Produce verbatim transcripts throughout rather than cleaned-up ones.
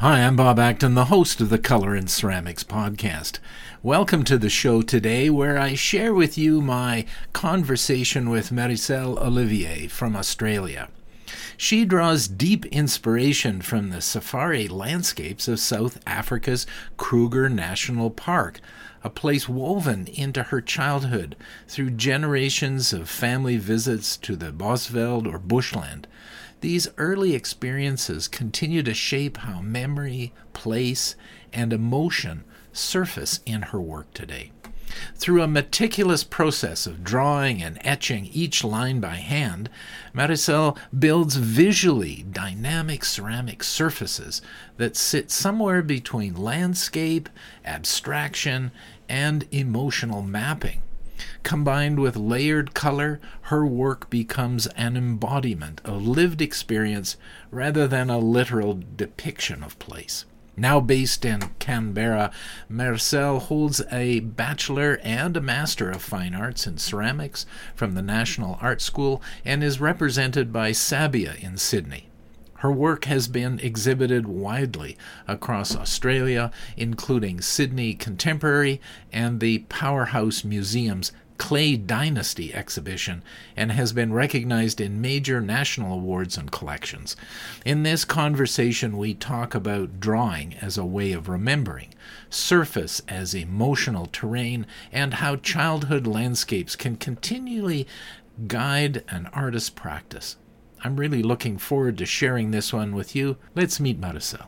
Hi, I'm Bob Acton, the host of the Color and Ceramics podcast. Welcome to the show today where I share with you my conversation with Maricel Olivier from Australia. She draws deep inspiration from the safari landscapes of South Africa's Kruger National Park, a place woven into her childhood through generations of family visits to the Bosveld or bushland. These early experiences continue to shape how memory, place, and emotion surface in her work today. Through a meticulous process of drawing and etching each line by hand, Maricel builds visually dynamic ceramic surfaces that sit somewhere between landscape, abstraction, and emotional mapping. Combined with layered color, her work becomes an embodiment of lived experience rather than a literal depiction of place. Now based in Canberra, Maricel holds a Bachelor and a Master of Fine Arts in Ceramics from the National Art School and is represented by Sabia in Sydney. Her work has been exhibited widely across Australia, including Sydney Contemporary and the Powerhouse Museum's Clay Dynasty exhibition, and has been recognized in major national awards and collections. In this conversation, we talk about drawing as a way of remembering, surface as emotional terrain, and how childhood landscapes can continually guide an artist's practice. I'm really looking forward to sharing this one with you. Let's meet Maricel.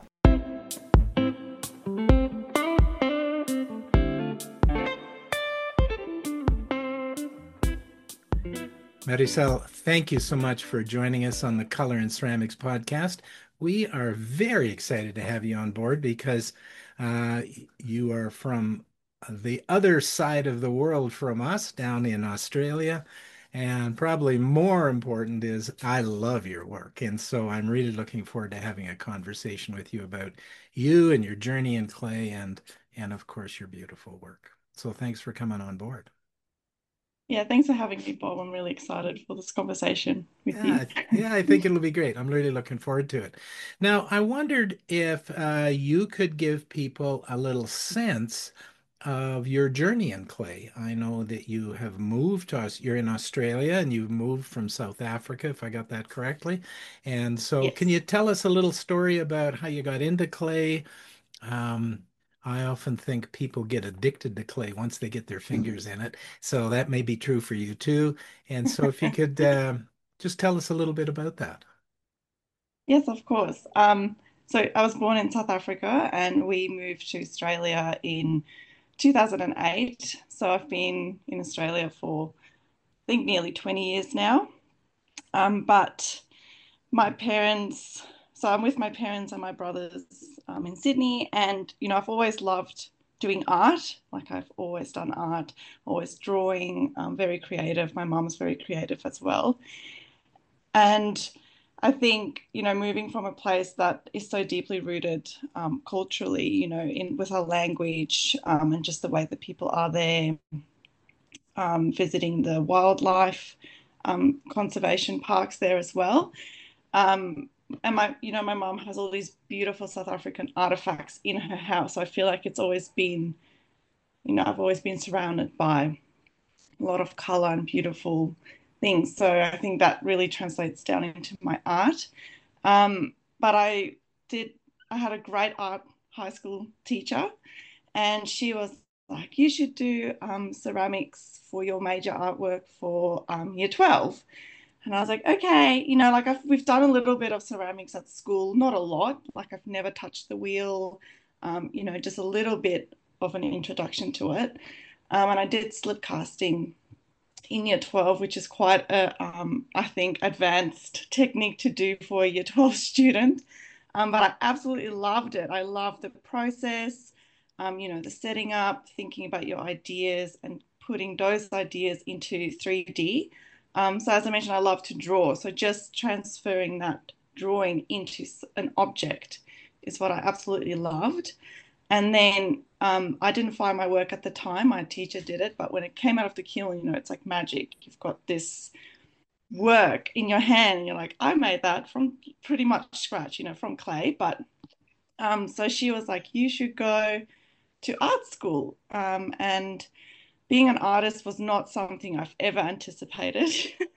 Maricel, thank you so much for joining us on the Color and Ceramics podcast. We are very excited to have you on board because uh, you are from the other side of the world from us, down in Australia. And probably more important is I love your work. And so I'm really looking forward to having a conversation with you about you and your journey in clay and, and of course, your beautiful work. So thanks for coming on board. Yeah, thanks for having me, Bob. I'm really excited for this conversation with you. Yeah, yeah, I think it'll be great. I'm really looking forward to it. Now, I wondered if uh, you could give people a little sense of your journey in clay. I know that you have moved to us. You're in Australia and you've moved from South Africa, if I got that correctly. And so, can Yes. you tell us a little story about how you got into clay? Um, I often think people get addicted to clay once they get their fingers in it. So that may be true for you too. And so if you could uh, just tell us a little bit about that. Yes, of course. Um, so I was born in South Africa and we moved to Australia in two thousand eight. So I've been in Australia for, I think, nearly twenty years now. Um, but my parents, so I'm with my parents and my brothers um, in Sydney, and you know, I've always loved doing art. Like I've always done art, always drawing, um, very creative. My mom's very creative as well. And I think, you know, moving from a place that is so deeply rooted um, culturally, you know, in with our language um, and just the way that people are there, um, visiting the wildlife um, conservation parks there as well. Um, and my, you know, my mom has all these beautiful South African artifacts in her house. So I feel like it's always been, you know, I've always been surrounded by a lot of color and beautiful things. So I think that really translates down into my art. Um, but I did, I had a great art high school teacher, and she was like, you should do um, ceramics for your major artwork for um, year twelve. And I was like, okay, you know, like I've, we've done a little bit of ceramics at school, not a lot. Like I've never touched the wheel, um, you know, just a little bit of an introduction to it. Um, and I did slip casting in year twelve, which is quite a, um, I think, advanced technique to do for a year twelve student. Um, but I absolutely loved it. I loved the process, um, you know, the setting up, thinking about your ideas and putting those ideas into three D. Um, so, as I mentioned, I love to draw. So, just transferring that drawing into an object is what I absolutely loved. And then um, I didn't find my work at the time. My teacher did it. But when it came out of the kiln, you know, it's like magic. You've got this work in your hand and you're like, I made that from pretty much scratch, you know, from clay. But Um, so she was like, you should go to art school. Um, and being an artist was not something I've ever anticipated.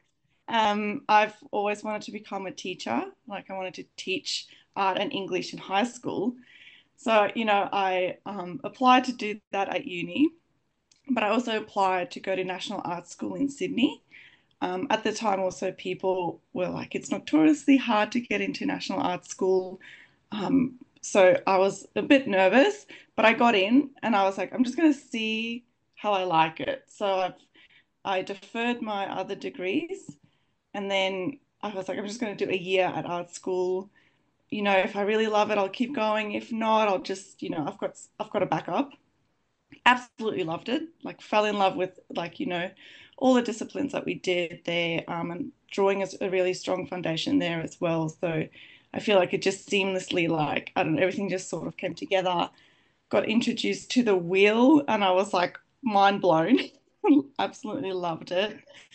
um, I've always wanted to become a teacher. Like I wanted to teach art and English in high school. So, you know, I um, applied to do that at uni, but I also applied to go to National Art School in Sydney. Um, at the time, also, people were like, it's notoriously hard to get into National Art School. Um, so I was a bit nervous, but I got in and I was like, I'm just going to see how I like it. So I've, I deferred my other degrees and then I was like, I'm just going to do a year at art school. You know, if I really love it, I'll keep going. If not, I'll just, you know, I've got I've got a backup. Absolutely loved it. Like fell in love with like, you know, all the disciplines that we did there. Um, and drawing is a really strong foundation there as well. So I feel like it just seamlessly like, I don't know, everything just sort of came together, got introduced to the wheel, and I was like mind blown. Absolutely loved it.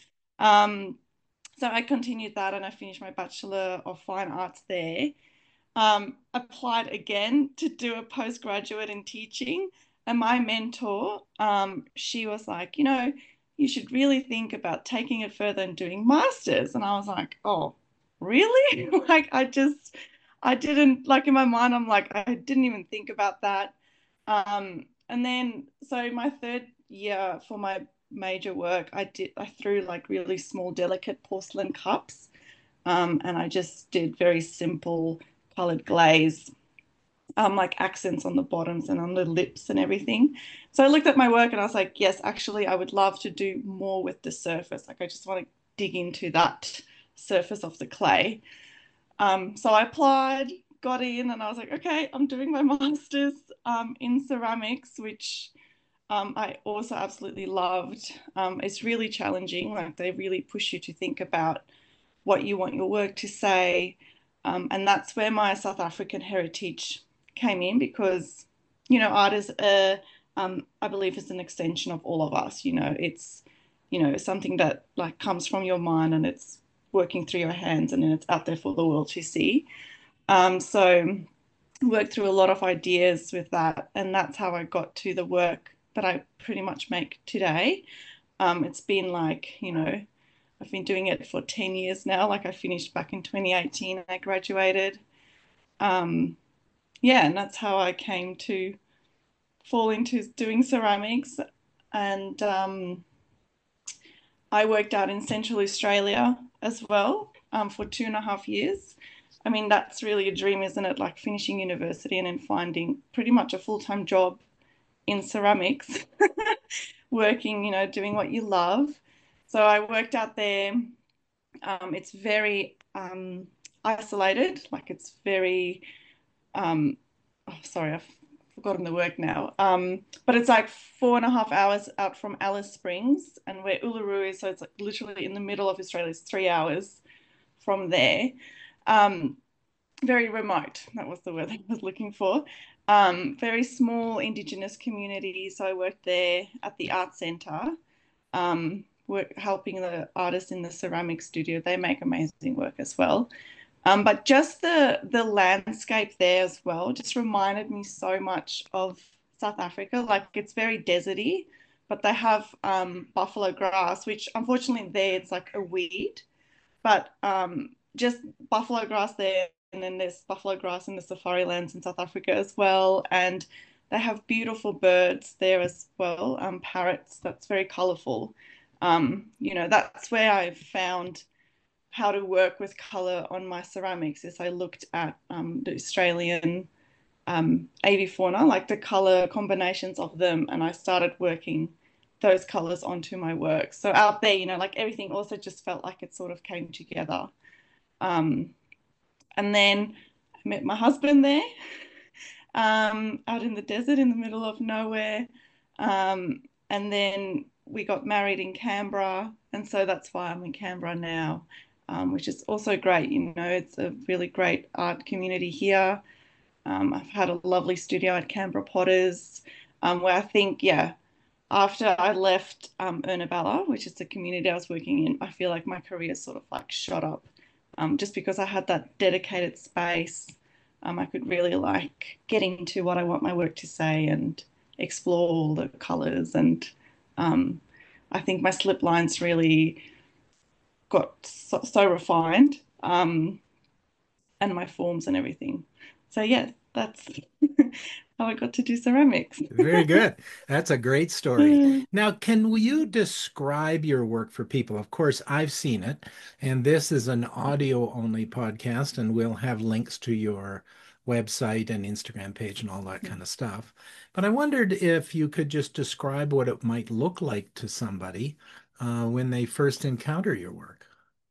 Um, so I continued that and I finished my Bachelor of Fine Arts there. Um, applied again to do a postgraduate in teaching. And my mentor, um, she was like, you know, you should really think about taking it further and doing masters. And I was like, oh, really? like I just, I didn't like in my mind, I'm like, I didn't even think about that. Um, and then so my third year for my major work, I did I threw like really small, delicate porcelain cups. Um, and I just did very simple colored glaze, um, like accents on the bottoms and on the lips and everything. So I looked at my work and I was like, yes, actually, I would love to do more with the surface. Like I just want to dig into that surface of the clay. Um, so I applied, got in, and I was like, okay, I'm doing my master's um, in ceramics, which um, I also absolutely loved. Um, it's really challenging. Like they really push you to think about what you want your work to say. Um, and that's where my South African heritage came in because, you know, art is a, um, I believe is an extension of all of us. You know, it's, you know, something that like comes from your mind and it's working through your hands and then it's out there for the world to see. Um, so worked through a lot of ideas with that. And that's how I got to the work that I pretty much make today. Um, it's been like, you know, I've been doing it for ten years now. Like I finished back in twenty eighteen and I graduated. Um, yeah, and that's how I came to fall into doing ceramics. And um, I worked out in Central Australia as well um, for two and a half years. I mean, that's really a dream, isn't it? Like finishing university and then finding pretty much a full time job in ceramics, working, you know, doing what you love. So I worked out there. Um, it's very um, isolated, like it's very, um, oh, sorry, I've forgotten the word now. Um, but it's like four and a half hours out from Alice Springs and where Uluru is. So it's like literally in the middle of Australia. It's three hours from there. Um, very remote. That was the word I was looking for. Um, very small Indigenous community. So I worked there at the art centre. Um, work helping the artists in the ceramic studio. They make amazing work as well. Um, but just the the landscape there as well just reminded me so much of South Africa. Like it's very deserty, but they have um, buffalo grass, which unfortunately there it's like a weed. But um, just buffalo grass there, and then there's buffalo grass in the safari lands in South Africa as well, and they have beautiful birds there as well, um, parrots. That's very colourful. Um, you know, that's where I found how to work with colour on my ceramics. Is I looked at um, the Australian um, avifauna, like the colour combinations of them, and I started working those colors onto my work. So out there, you know, like everything also just felt like it sort of came together. Um, and then I met my husband there, um, out in the desert in the middle of nowhere. Um, and then we got married in Canberra. And so that's why I'm in Canberra now, um, which is also great. You know, it's a really great art community here. Um, I've had a lovely studio at Canberra Potters, um, where I think, yeah, after I left um, Ernabella, which is the community I was working in, I feel like my career sort of like shot up, um, just because I had that dedicated space. Um, I could really like get into what I want my work to say and explore all the colors. And um, I think my slip lines really got so, so refined, um, and my forms and everything. So yeah, that's how I got to do ceramics. Very good. That's a great story. Now, can you describe your work for people? Of course, I've seen it, and this is an audio only podcast, and we'll have links to your website and Instagram page and all that kind of stuff. But I wondered if you could just describe what it might look like to somebody uh, when they first encounter your work.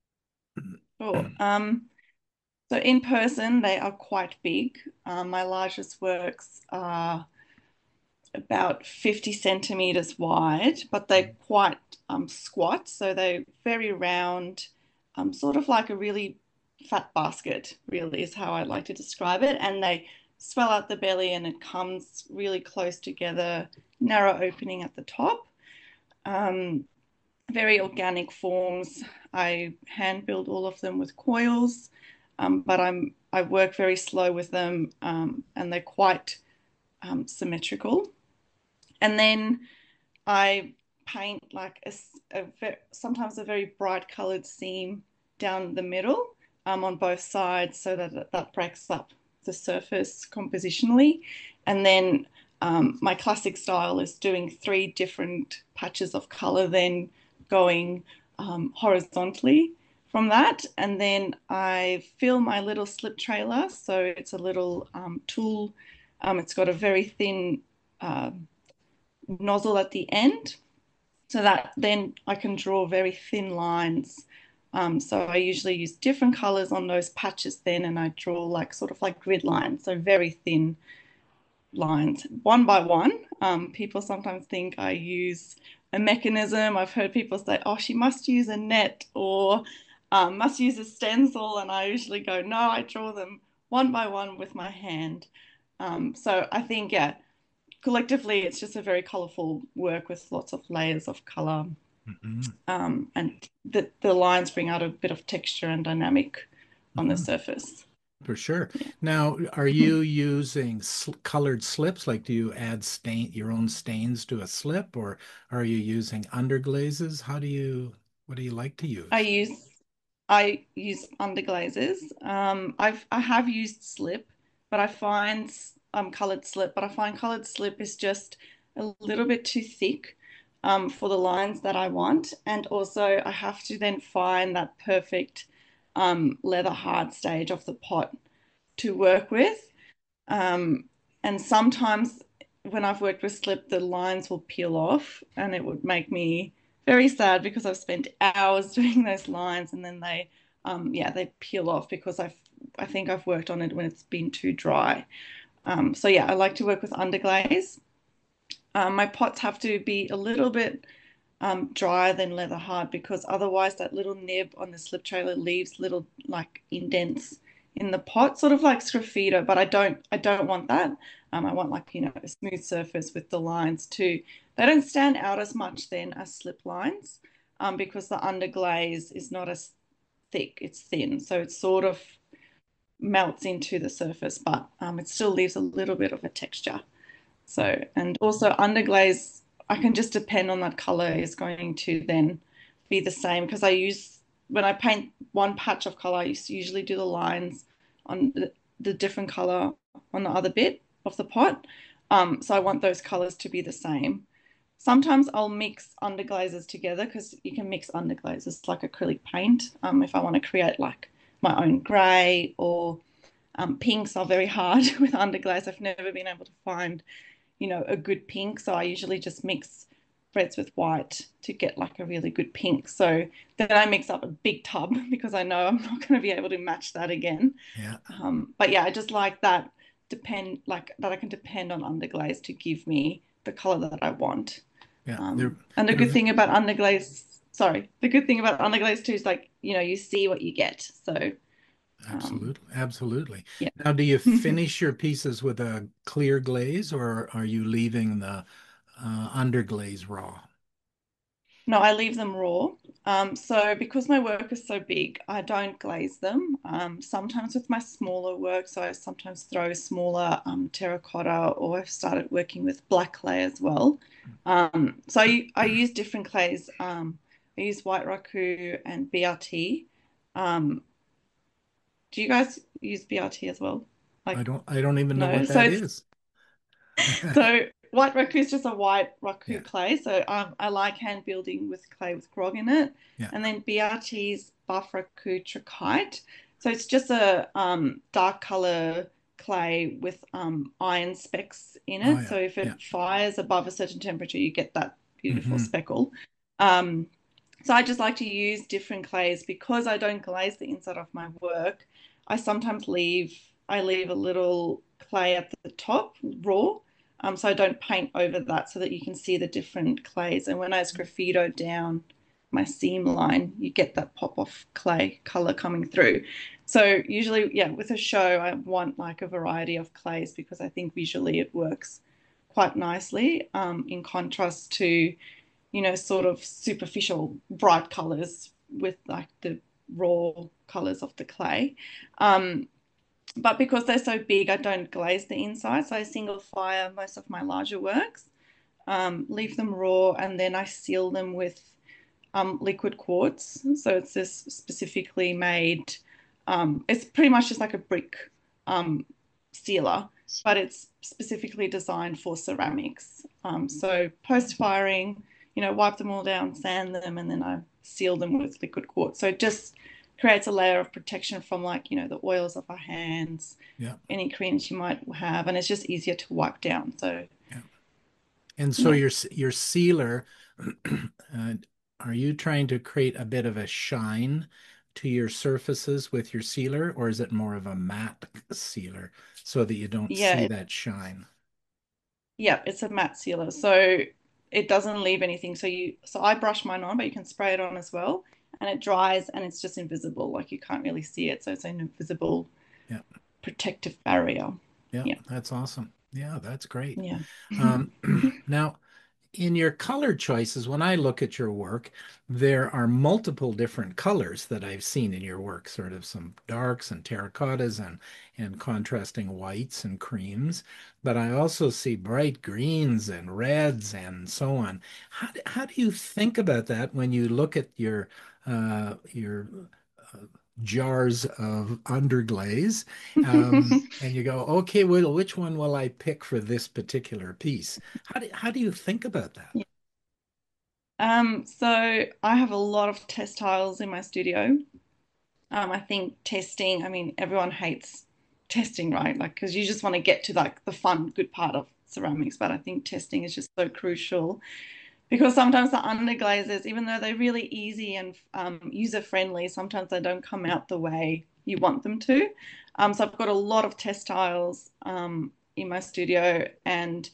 Sure. Um, so in person, they are quite big. Um, my largest works are about fifty centimeters wide, but they're quite um, squat. So they're very round, um, sort of like a really fat basket, really, is how I like to describe it. And they swell out the belly and it comes really close together, narrow opening at the top. Um, Very organic forms. I hand build all of them with coils, um, but I'm I work very slow with them, um, and they're quite um, symmetrical. And then I paint like a, a sometimes a very bright colored seam down the middle, um, on both sides so that that breaks up the surface compositionally. And then um, my classic style is doing three different patches of color, then going um, horizontally from that. And then I fill my little slip trailer. So it's a little um, tool. Um, it's got a very thin uh, nozzle at the end so that then I can draw very thin lines. Um, so I usually use different colors on those patches then, and I draw like sort of like grid lines, so very thin lines, one by one. Um, people sometimes think I use a mechanism. I've heard people say, oh, she must use a net or um, must use a stencil. And I usually go, no, I draw them one by one with my hand. Um, so I think, yeah, collectively, it's just a very colorful work with lots of layers of color. Mhm. Um, and the, the lines bring out a bit of texture and dynamic on the Mhm. surface. For sure. Yeah. Now, are you using sl colored slips? Like, do you add stain your own stains to a slip, or are you using underglazes? How do you, what do you like to I use? use I use underglazes. Um, I've I have used slip, but I find um colored slip, but I find colored slip is just a little bit too thick um, for the lines that I want, and also I have to then find that perfect um, leather hard stage of the pot to work with. Um, and sometimes when I've worked with slip, the lines will peel off, and it would make me very sad because I've spent hours doing those lines, and then they, um, yeah, they peel off because I've, I think I've worked on it when it's been too dry. Um, so yeah, I like to work with underglaze. Um, my pots have to be a little bit um, drier than leather hard because otherwise that little nib on the slip trailer leaves little like indents in the pot, sort of like sgraffito, but I don't I don't want that. Um, I want like, you know, a smooth surface with the lines too. They don't stand out as much then as slip lines, um, because the underglaze is not as thick, it's thin. So it sort of melts into the surface, but um, it still leaves a little bit of a texture. So, and also underglaze, I can just depend on that color is going to then be the same because I use, when I paint one patch of color, I usually do the lines on the, the different color on the other bit of the pot. Um, so I want those colors to be the same. Sometimes I'll mix underglazes together because you can mix underglazes like acrylic paint. Um, if I want to create like my own gray or um, pinks are very hard with underglaze. I've never been able to find, you know, a good pink. So I usually just mix reds with white to get like a really good pink. So then I mix up a big tub because I know I'm not going to be able to match that again. Yeah, Um, but yeah, I just like that depend like that I can depend on underglaze to give me the color that I want. yeah. They're Um, and the good they're thing about underglaze, sorry, the good thing about underglaze too is like, you know, you see what you get. So um, absolutely, absolutely. yeah. Now, do you finish your pieces with a clear glaze, or are you leaving the uh, underglaze raw? No, I leave them raw. Um, so because my work is so big, I don't glaze them. Um, sometimes with my smaller work, so I sometimes throw smaller um, terracotta, or I've started working with black clay as well. Um, so I, I use different clays. Um, I use White Raku and B R T. Um, do you guys use B R T as well? I Like, don't I don't even know no. what So that it's is. so white raku is just a white raku Yeah, clay. So um, I like hand building with clay with grog in it. yeah. And then B R T's buff raku trachite. So it's just a um, dark color clay with um, iron specks in Oh it. yeah, So if yeah. it fires above a certain temperature, you get that beautiful Hmm. speckle. Um, so I just like to use different clays because I don't glaze the inside of my work. I sometimes leave I leave a little clay at the top raw, um, so I don't paint over that so that you can see the different clays. And when I sgraffito down my seam line, you get that pop off clay color coming through. So usually, yeah, with a show, I want like a variety of clays because I think visually it works quite nicely, um, in contrast to, you know, sort of superficial bright colors with like the raw colors of the clay. Um, but because they're so big, I don't glaze the inside. So I single fire most of my larger works, um, leave them raw, and then I seal them with um, liquid quartz. So it's this specifically made, um, it's pretty much just like a brick um, sealer, but it's specifically designed for ceramics. Um, so post firing, you know, wipe them all down, sand them, and then I seal them with liquid quartz. So it just creates a layer of protection from, like, you know, the oils of our hands, Yeah, any creams you might have, and it's just easier to wipe down. So yeah. And so yeah. your your sealer, uh, are you trying to create a bit of a shine to your surfaces with your sealer, or is it more of a matte sealer so that you don't see Yeah, that shine? yeah, it's a matte sealer, so it doesn't leave anything. So you, so I brush mine on, but you can spray it on as well, and it dries, and it's just invisible. Like you can't really see it, so it's an invisible Yeah, protective barrier. yeah, Yeah, that's awesome. Yeah, that's great. yeah, Um, now, in your color choices, when I look at your work, there are multiple different colors that I've seen in your work, sort of some darks and terracottas and and contrasting whites and creams. But I also see bright greens and reds and so on. How do, how do you think about that when you look at your uh, your uh, jars of underglaze, um, and you go, okay, well, which one will I pick for this particular piece? How do, how do you think about that? yeah. Um, so I have a lot of test tiles in my studio. Um, I think testing, I mean, everyone hates testing, right? Like, because you just want to get to like the fun, good part of ceramics. But I think testing is just so crucial because sometimes the underglazes, even though they're really easy and um, user friendly, sometimes they don't come out the way you want them to. Um, so I've got a lot of test tiles um, in my studio, and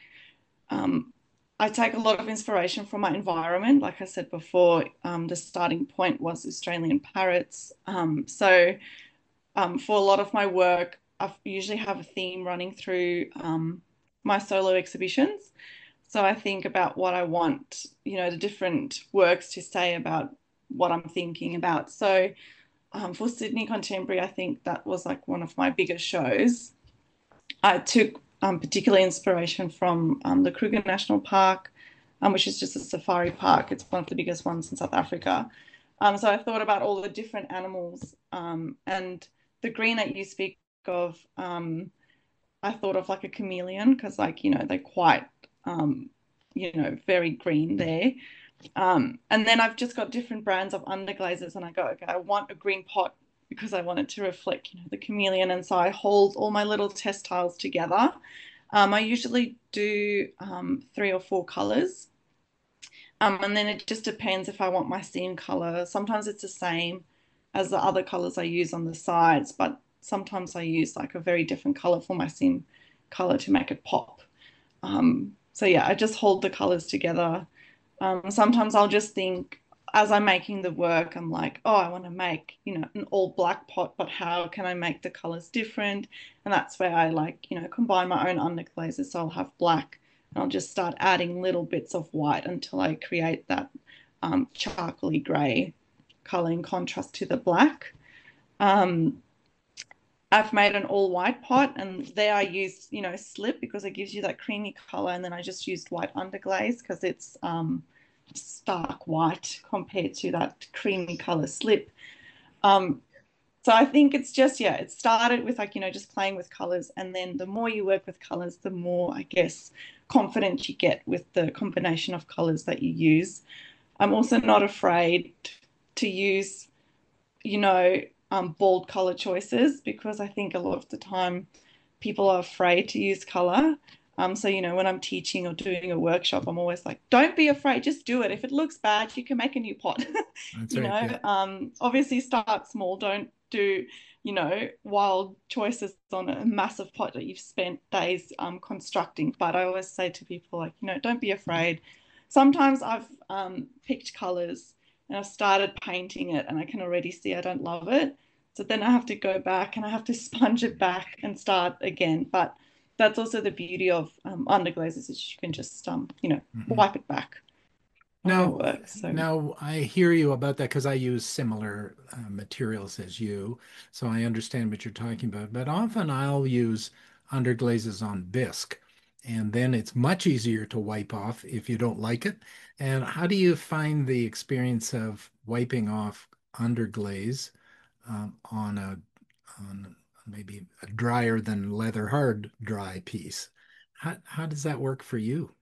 um, I take a lot of inspiration from my environment. Like I said before, um, the starting point was Australian parrots. Um, so um, for a lot of my work, I usually have a theme running through um, my solo exhibitions. So I think about what I want, you know, the different works to say about what I'm thinking about. So um, for Sydney Contemporary, I think that was like one of my biggest shows. I took um, particular inspiration from um, the Kruger National Park, um, which is just a safari park. It's one of the biggest ones in South Africa. Um, so I thought about all the different animals, um, and the green that you speak of. Um, I thought of like a chameleon because, like, you know, they're quite, um, you know, very green there. Um, and then I've just got different brands of underglazes, and I go, okay, I want a green pot because I want it to reflect, you know, the chameleon. And so I hold all my little test tiles together. Um, I usually do um, three or four colors. Um, and then it just depends if I want my seam color. Sometimes it's the same as the other colors I use on the sides, but sometimes I use like a very different color for my seam color to make it pop. Um, so yeah, I just hold the colors together. Um, sometimes I'll just think as I'm making the work, I'm like, oh, I want to make, you know, an all black pot, but how can I make the colors different? And that's where I like, you know, combine my own underglazes. So I'll have black and I'll just start adding little bits of white until I create that um, charcoaly grey color in contrast to the black. Um, I've made an all white pot, and there I used, you know, slip because it gives you that creamy color. And then I just used white underglaze because it's um, stark white compared to that creamy color slip. Um, so I think it's just, yeah, it started with like, you know, just playing with colors. And then the more you work with colors, the more, I guess, confident you get with the combination of colors that you use. I'm also not afraid to use, you know, um, bold color choices because I think a lot of the time people are afraid to use color. Um, so, you know, when I'm teaching or doing a workshop, I'm always like, don't be afraid, just do it. If it looks bad, you can make a new pot. That's You right. know, Yeah. um, obviously start small. Don't do, you know, wild choices on a massive pot that you've spent days um, constructing. But I always say to people, like, you know, don't be afraid. Sometimes I've um, picked colors and I've started painting it and I can already see I don't love it. So then I have to go back and I have to sponge it back and start again. But that's also the beauty of um, underglazes is you can just, um, you know, Mhm. wipe it back on your Now, work. So, now I hear you about that because I use similar uh, materials as you, so I understand what you're talking about. But often I'll use underglazes on bisque, and then it's much easier to wipe off if you don't like it. And how do you find the experience of wiping off underglaze um, on a on maybe a drier than leather hard dry piece? How how does that work for you?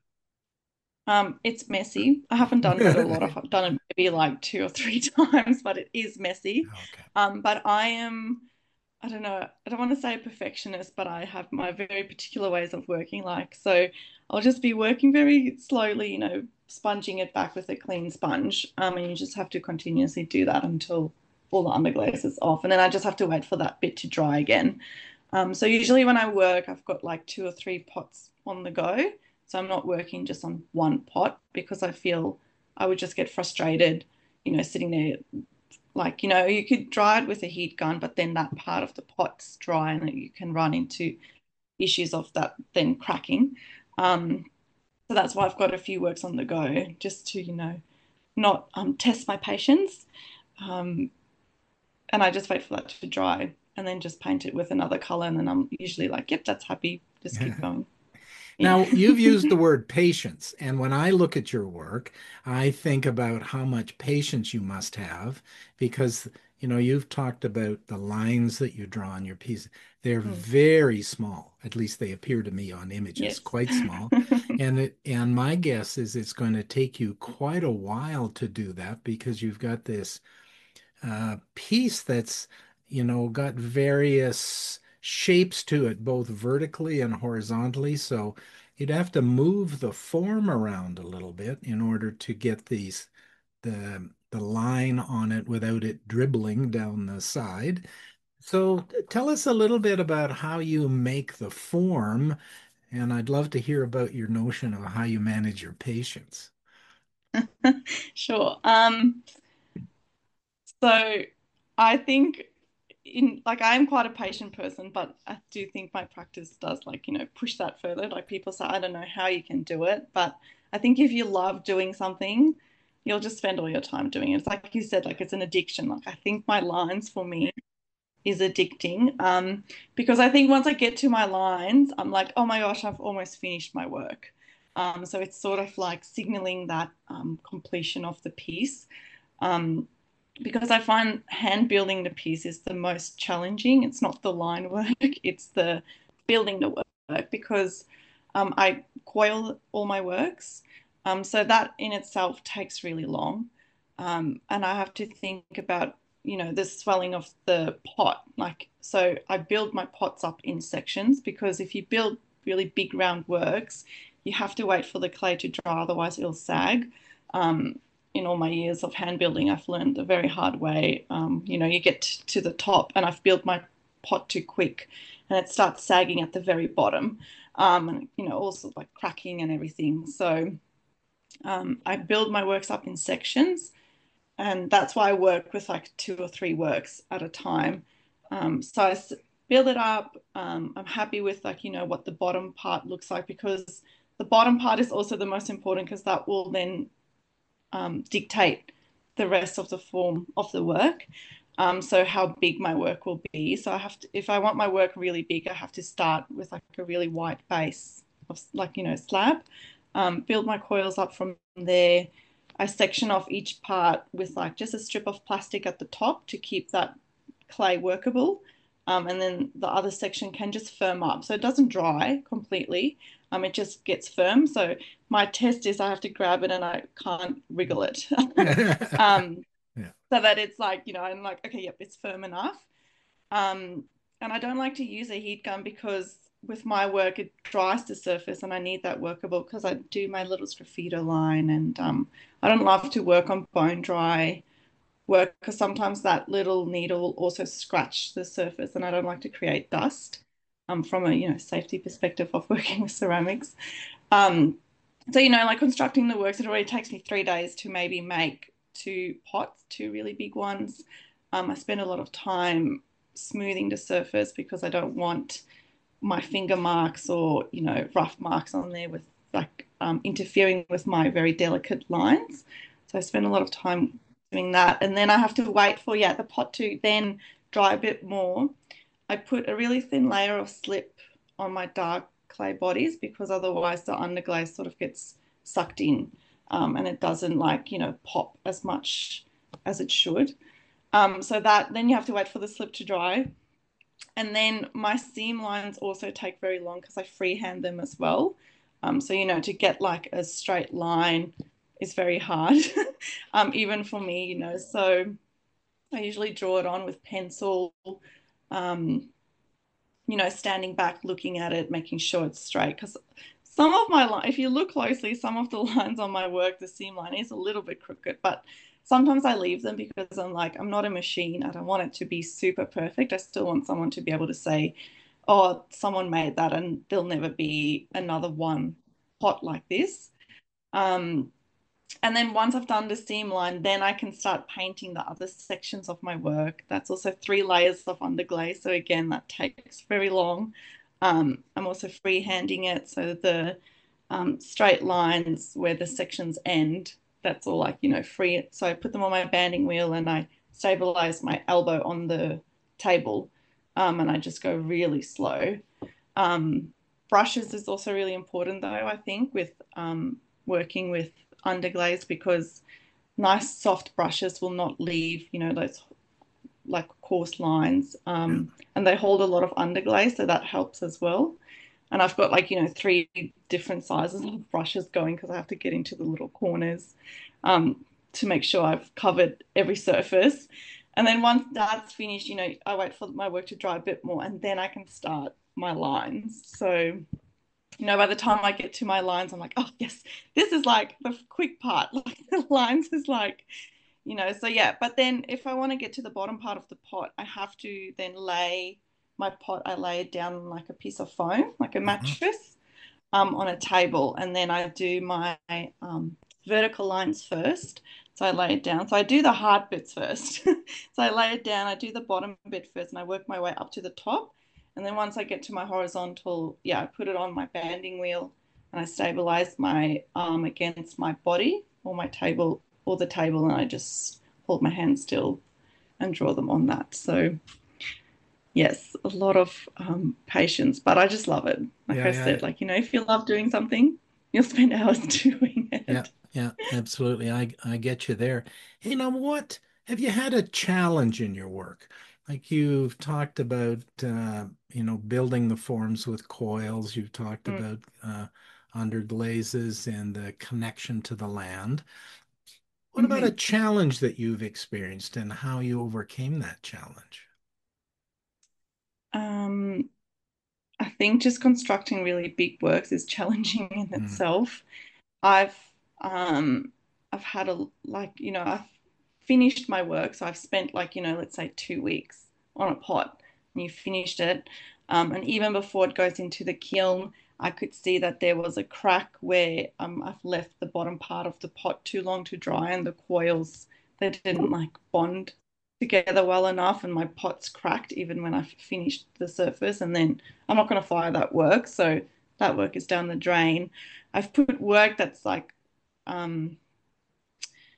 Um, it's messy. I haven't done it a lot. I've done it maybe like two or three times, but it is messy. Okay. Um, but I am, I don't know, I don't want to say a perfectionist, but I have my very particular ways of working. Like, so I'll just be working very slowly, you know, sponging it back with a clean sponge. Um, and you just have to continuously do that until all the underglaze is off. And then I just have to wait for that bit to dry again. Um, so usually when I work, I've got like two or three pots on the go. So I'm not working just on one pot because I feel I would just get frustrated, you know, sitting there. Like, you know, you could dry it with a heat gun, but then that part of the pot's dry and you can run into issues of that then cracking. Um, so that's why I've got a few works on the go just to, you know, not um, test my patience. Um, and I just wait for that to dry and then just paint it with another color. And then I'm usually like, yep, that's happy. Just keep going. Yeah. Now, you've used the word patience, and when I look at your work, I think about how much patience you must have because, you know, you've talked about the lines that you draw on your piece. They're Mm, very small, at least they appear to me on images, yes. quite small. And it, and my guess is it's going to take you quite a while to do that because you've got this uh, piece that's, you know, got various shapes to it, both vertically and horizontally. So you'd have to move the form around a little bit in order to get these the the line on it without it dribbling down the side. So tell us a little bit about how you make the form, and I'd love to hear about your notion of how you manage your patience. Sure. Um, so I think in like I am quite a patient person, but I do think my practice does like, you know, push that further. Like people say, I don't know how you can do it, but I think if you love doing something, you'll just spend all your time doing it. It's like you said, like it's an addiction. Like I think my lines for me is addicting. Um, because I think once I get to my lines, I'm like, oh my gosh, I've almost finished my work. Um, so it's sort of like signaling that um, completion of the piece. Um, because I find hand building the piece is the most challenging. It's not the line work, it's the building the work because um, I coil all my works. Um, so that in itself takes really long. Um, and I have to think about, you know, the swelling of the pot. Like, so I build my pots up in sections because if you build really big round works, you have to wait for the clay to dry, otherwise it'll sag. Um, in all my years of hand building, I've learned the very hard way. Um, you know, you get to the top, and I've built my pot too quick, and it starts sagging at the very bottom, um, and you know, also like cracking and everything. So um, I build my works up in sections, and that's why I work with like two or three works at a time. Um, so I build it up. Um, I'm happy with like you know what the bottom part looks like because the bottom part is also the most important because that will then um, dictate the rest of the form of the work. Um, so how big my work will be. So I have to, if I want my work really big, I have to start with like a really white base of like, you know, slab, um, build my coils up from there. I section off each part with like just a strip of plastic at the top to keep that clay workable. Um, and then the other section can just firm up. So it doesn't dry completely. Um, it just gets firm. So my test is I have to grab it and I can't wriggle it. um, Yeah. so that it's like, you know, I'm like, okay, yep, it's firm enough. Um, and I don't like to use a heat gun because with my work, it dries the surface and I need that workable because I do my little sgraffito line and um, I don't love to work on bone dry work because sometimes that little needle will also scratch the surface and I don't like to create dust um, from a, you know, safety perspective of working with ceramics. Um, so, you know, like constructing the works, it already takes me three days to maybe make two pots, two really big ones. Um, I spend a lot of time smoothing the surface because I don't want my finger marks or, you know, rough marks on there with like um, interfering with my very delicate lines. So I spend a lot of time doing that. And then I have to wait for, yeah, the pot to then dry a bit more. I put a really thin layer of slip on my dark clay bodies because otherwise the underglaze sort of gets sucked in um, and it doesn't like, you know, pop as much as it should. Um, so that then you have to wait for the slip to dry. And then my seam lines also take very long because I freehand them as well. Um, so, you know, to get like a straight line is very hard, um, even for me, you know. So I usually draw it on with pencil, um, you know, standing back, looking at it, making sure it's straight. Because some of my line, if you look closely, some of the lines on my work, the seam line is a little bit crooked, but sometimes I leave them because I'm like, I'm not a machine. I don't want it to be super perfect. I still want someone to be able to say, oh, someone made that and there'll never be another one pot like this. Um, and then once I've done the seam line, then I can start painting the other sections of my work. That's also three layers of underglaze. So again, that takes very long. Um, I'm also freehanding it. So the um, straight lines where the sections end, that's all like, you know, free. So I put them on my banding wheel and I stabilize my elbow on the table. Um, and I just go really slow. Um, brushes is also really important though, I think, with um, working with underglaze because nice soft brushes will not leave, you know, those like coarse lines. Yeah. Um, and they hold a lot of underglaze, so that helps as well. And I've got like, you know, three different sizes of brushes going because I have to get into the little corners um, to make sure I've covered every surface. And then once that's finished, you know, I wait for my work to dry a bit more and then I can start my lines. So you know, by the time I get to my lines, I'm like, oh, yes, this is like the quick part. Like the lines is like, you know, so yeah. But then if I want to get to the bottom part of the pot, I have to then lay my pot, I lay it down on like a piece of foam, like a Uh-huh. mattress, um, on a table. And then I do my um, vertical lines first. So I lay it down. So I do the hard bits first. So I lay it down, I do the bottom bit first, and I work my way up to the top. And then once I get to my horizontal, yeah, I put it on my banding wheel and I stabilize my arm against my body or my table or the table, and I just hold my hand still and draw them on that. So yes, a lot of um, patience, but I just love it. Like Yeah, I yeah, said, like, you know, if you love doing something, you'll spend hours doing yeah, it. yeah, absolutely. I I get you there. You know what? Have you had a challenge in your work? Like you've talked about, uh, you know, building the forms with coils. You've talked Mm, about uh, underglazes and the connection to the land. What about a mhm. challenge that you've experienced and how you overcame that challenge? Um, I think just constructing really big works is challenging in Mm, itself. I've um I've had a like you know I've finished my work, so I've spent like you know let's say two weeks on a pot, and you finished it, um, and even before it goes into the kiln, I could see that there was a crack where um I've left the bottom part of the pot too long to dry, and the coils they didn't like bond together well enough, and my pot's cracked even when I've finished the surface, and then I'm not going to fire that work, so that work is down the drain. I've put work that's like um,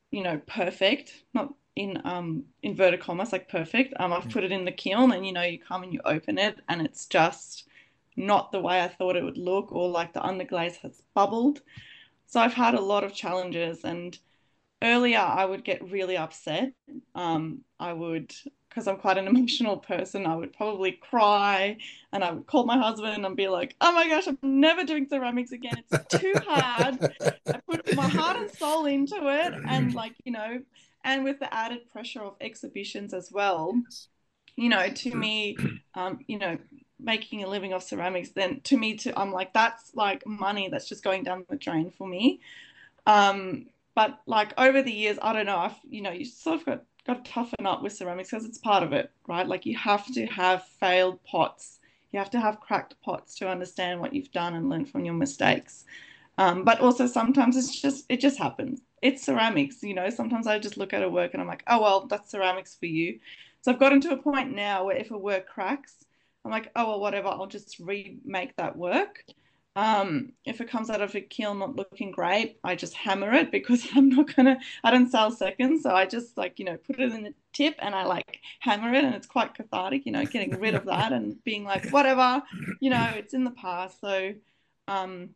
you know, perfect, not in um inverted commas, like perfect. Um, I've Yeah. put it in the kiln and you know, you come and you open it and it's just not the way I thought it would look, or like the underglaze has bubbled. So I've had a lot of challenges, and earlier I would get really upset. Um, I would, because I'm quite an emotional person, I would probably cry and I would call my husband and be like, oh my gosh, I'm never doing ceramics again. It's too hard. I put my heart and soul into it. And, like, you know, and with the added pressure of exhibitions as well, you know, to me, um, you know, making a living off ceramics, then to me, to I'm like, that's like money that's just going down the drain for me. Um, but like over the years, I don't know, I've, you know, you sort of got, got to toughen up with ceramics because it's part of it, right? Like you have to have failed pots. You have to have cracked pots to understand what you've done and learn from your mistakes. Um, but also sometimes it's just, it just happens. It's ceramics, you know, sometimes I just look at a work and I'm like, oh, well, that's ceramics for you. So I've gotten to a point now where if a work cracks, I'm like, oh, well, whatever, I'll just remake that work. Um, if it comes out of a kiln not looking great, I just hammer it because I'm not gonna, I don't sell seconds. So I just like, you know, put it in the tip and I like hammer it and it's quite cathartic, you know, getting rid of that and being like, whatever, you know, it's in the past. So um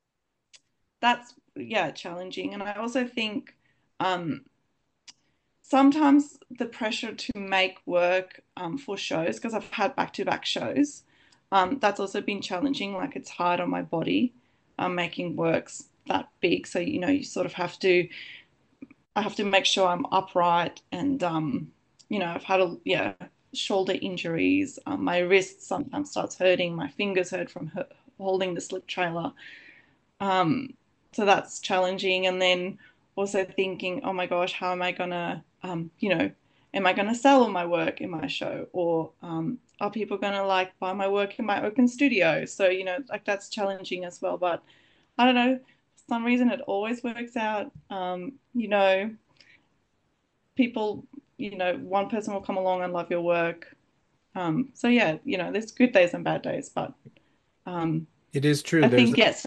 that's yeah, challenging. And I also think um sometimes the pressure to make work um, for shows, because I've had back-to-back shows, um, that's also been challenging. Like it's hard on my body, um, making works that big. So you know, you sort of have to. I have to make sure I'm upright, and um, you know, I've had a yeah shoulder injuries. Um, my wrist sometimes starts hurting. My fingers hurt from holding the slip trailer. Um, so that's challenging. And then also thinking, oh my gosh, how am I gonna, um, you know, am I gonna sell all my work in my show, or um, are people gonna like buy my work in my open studio? So you know, like that's challenging as well. But I don't know, for some reason it always works out. Um, you know, people, you know, one person will come along and love your work. Um, so yeah, you know, there's good days and bad days, but um, It is true. I There's think yes.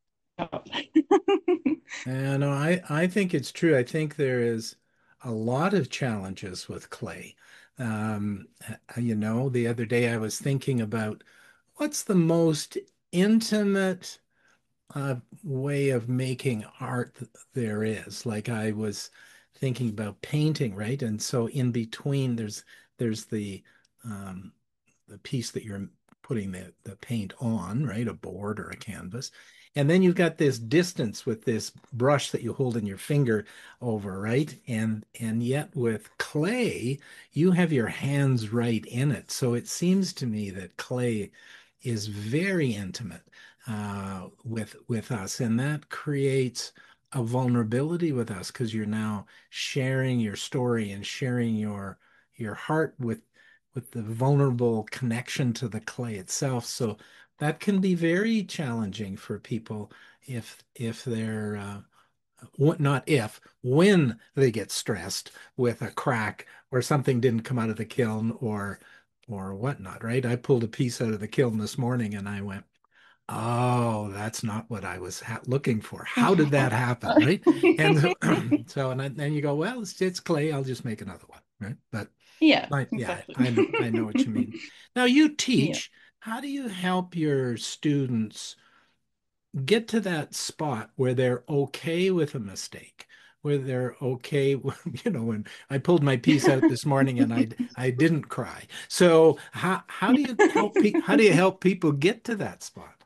Uh, no, I, I think it's true. I think there is a lot of challenges with clay. Um, uh, you know, the other day I was thinking about what's the most intimate uh, way of making art th- there is. Like I was thinking about painting, right? And so in between, there's there's the um, the piece that you're putting the, the paint on, right? A board or a canvas. And then you've got this distance with this brush that you hold in your finger over, right? And and yet with clay, you have your hands right in it. So it seems to me that clay is very intimate uh, with with us, and that creates a vulnerability with us because you're now sharing your story and sharing your your heart with with the vulnerable connection to the clay itself. So that can be very challenging for people if if they're uh, not if when they get stressed with a crack or something didn't come out of the kiln or or whatnot, right? I pulled a piece out of the kiln this morning and I went, oh, that's not what I was ha looking for. How did that happen, right? And so, so and then you go, well, it's, it's clay. I'll just make another one, right? But Yeah, I, yeah, exactly. I know, I know what you mean. Now you Yeah. teach. How do you help your students get to that spot where they're okay with a mistake, where they're okay with, you know, when I pulled my piece out this morning and I I didn't cry. So how how do you help pe how do you help people get to that spot?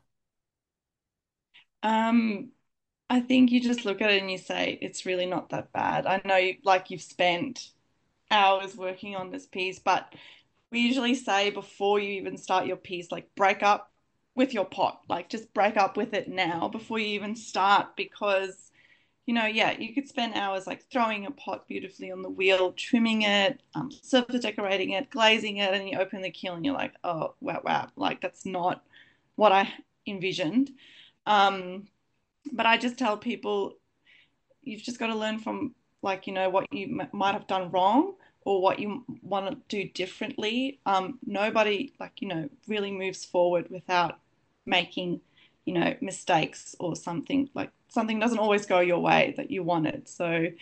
Um, I think you just look at it and you say, it's really not that bad. I know you, like you've spent hours working on this piece, but we usually say before you even start your piece, like break up with your pot, like just break up with it now before you even start, because you know, yeah, you could spend hours like throwing a pot beautifully on the wheel, trimming it, um, surface decorating it, glazing it, and you open the kiln and you're like, oh, wow, wow, like that's not what I envisioned. Um, but I just tell people you've just got to learn from like you know what you m- might have done wrong or what you want to do differently. Um, nobody like you know really moves forward without making you know mistakes or something like something doesn't always go your way that you wanted. So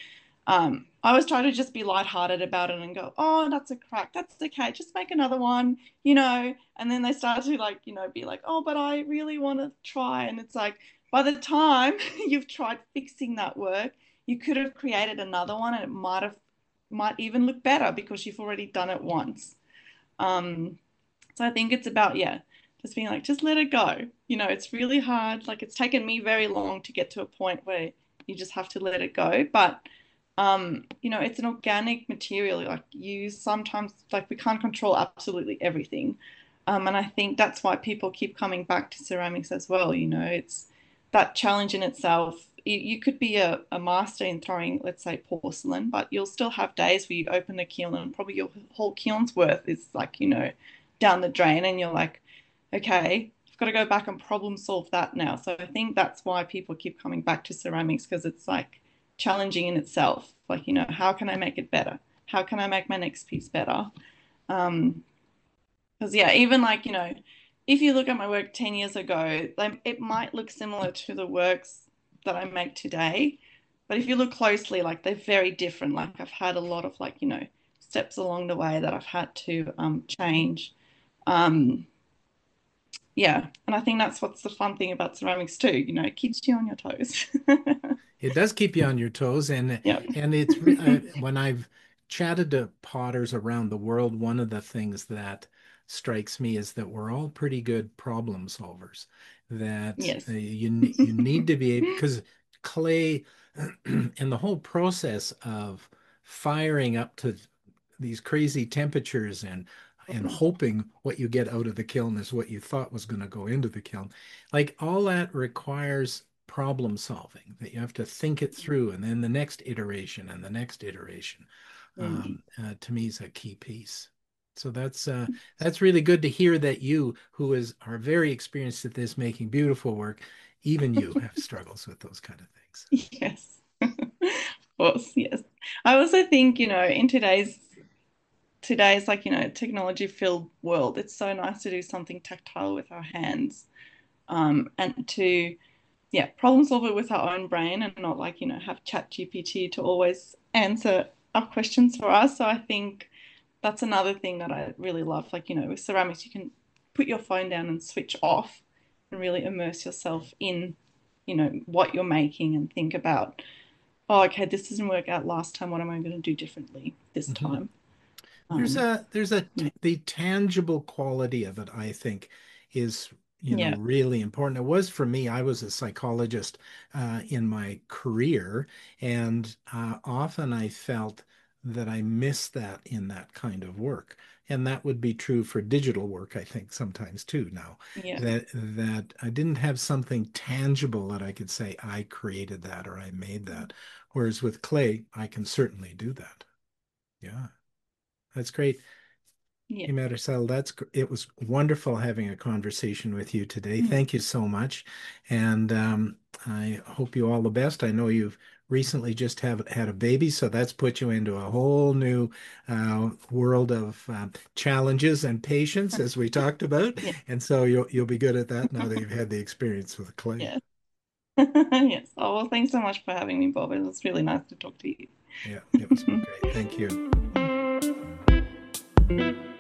Um, I always try to just be lighthearted about it and go, oh, that's a crack. That's okay. Just make another one, you know. And then they start to like, you know, be like, oh, but I really want to try. And it's like, by the time you've tried fixing that work, you could have created another one and it might have might even look better because you've already done it once. Um, so I think it's about, yeah, just being like, just let it go. You know, it's really hard. Like it's taken me very long to get to a point where you just have to let it go. But um, you know, it's an organic material. Like you sometimes like we can't control absolutely everything. Um, and I think that's why people keep coming back to ceramics as well. You know, it's that challenge in itself. You, you could be a, a master in throwing, let's say, porcelain, but you'll still have days where you open the kiln and probably your whole kiln's worth is like, you know, down the drain, and you're like, okay, I've got to go back and problem solve that now. So I think that's why people keep coming back to ceramics because it's like challenging in itself. Like, you know, how can I make it better? How can I make my next piece better? Um, because yeah, even like, you know, if you look at my work ten years ago, like it might look similar to the works that I make today. But if you look closely, like they're very different. Like I've had a lot of like, you know, steps along the way that I've had to um, change. Um, yeah, and I think that's what's the fun thing about ceramics too. You know, it keeps you on your toes. It does keep you on your toes, and Yeah. and it's re- uh, when I've chatted to potters around the world, one of the things that strikes me is that we're all pretty good problem solvers. That uh, Yes. you ne- you need to be able because clay and the whole process of firing up to these crazy temperatures and and hoping what you get out of the kiln is what you thought was going to go into the kiln. Like all that requires problem solving, that you have to think it through, and then the next iteration and the next iteration. Mm. Um, uh, to me is a key piece. So that's uh, that's really good to hear that you, who is are very experienced at this, making beautiful work, even you have struggles with those kind of things. Yes. Of course, yes. I also think, you know, in today's today's like, you know, technology filled world, it's so nice to do something tactile with our hands. Um, and to yeah, problem solve it with our own brain and not like, you know, have Chat G P T to always answer our questions for us. So I think that's another thing that I really love. Like, you know, with ceramics, you can put your phone down and switch off and really immerse yourself in, you know, what you're making and think about, oh, okay, this didn't work out last time. What am I going to do differently this Mhm. time? There's Um, a there's a yeah. t- the tangible quality of it, I think, is you know Yeah. really important. It was for me. I was a psychologist uh, in my career, and uh, often I felt that I missed that in that kind of work. And that would be true for digital work, I think, sometimes too now. Yeah. That that I didn't have something tangible that I could say I created that or I made that. Whereas with clay, I can certainly do that. Yeah. That's great. Yeah. Hey, Marisol, that's gr- it was wonderful having a conversation with you today. Mm. Thank you so much. And um, I hope you all the best. I know you've recently just have had a baby, so that's put you into a whole new uh, world of uh, challenges and patience, as we talked about. Yeah. And so you'll you'll be good at that now that you've had the experience with clay. Yeah. Yes. Oh, well, thanks so much for having me, Bob. It was really nice to talk to Yeah, it was you. great. Thank you.